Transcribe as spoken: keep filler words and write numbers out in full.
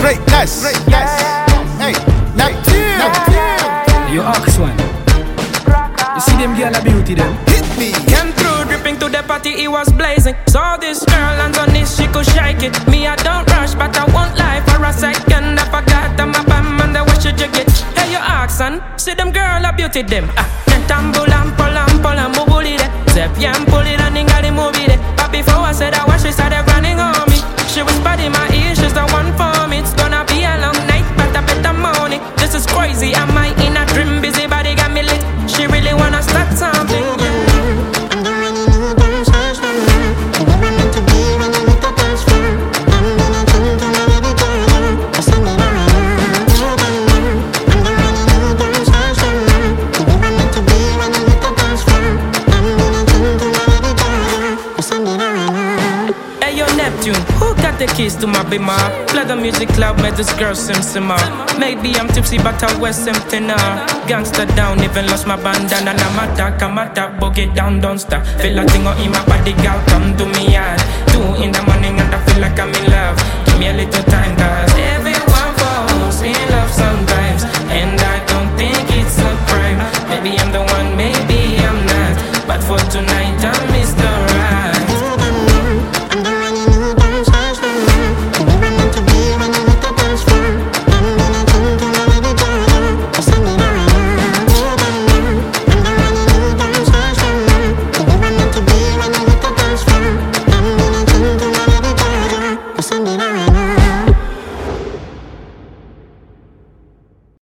Greatness. Greatness. Hey, Neptune. Neptune. You ask one. You see them girl a beauty them. Hit me. Came through dripping to the party, it was blazing. Saw this girl hands on this, she could shake it. Me, I don't rush, but I won't lie for a second. I forgot I'm a bam and the way she jig it. Hey, you ask son, see them girl a beauty them. Ah, tambo lampo lampo lambo bully de. Zep yam pull it and got the movie de. But before I said I was, she started running on me. She whispered in my ear, she's the one for me. It's gonna be a long night, but I bet I'm on it. This is crazy, am I in a dream? Busy body got me lit. She really wanna start something. Who got the keys to my bima? Play the music loud, make this girl sim simmer. Maybe I'm tipsy, but I wear something now. Gangster down, even lost my bandana. I'm attack, I'm attack, boogie down, don't stop. Feel like thing in my body, girl, come to me, yeah. Two in the morning and I feel like I'm in love. Give me a little time, cause everyone falls in love sometimes. And I don't think it's a crime. Maybe I'm the one, maybe I'm not. But for tonight, I'm Mister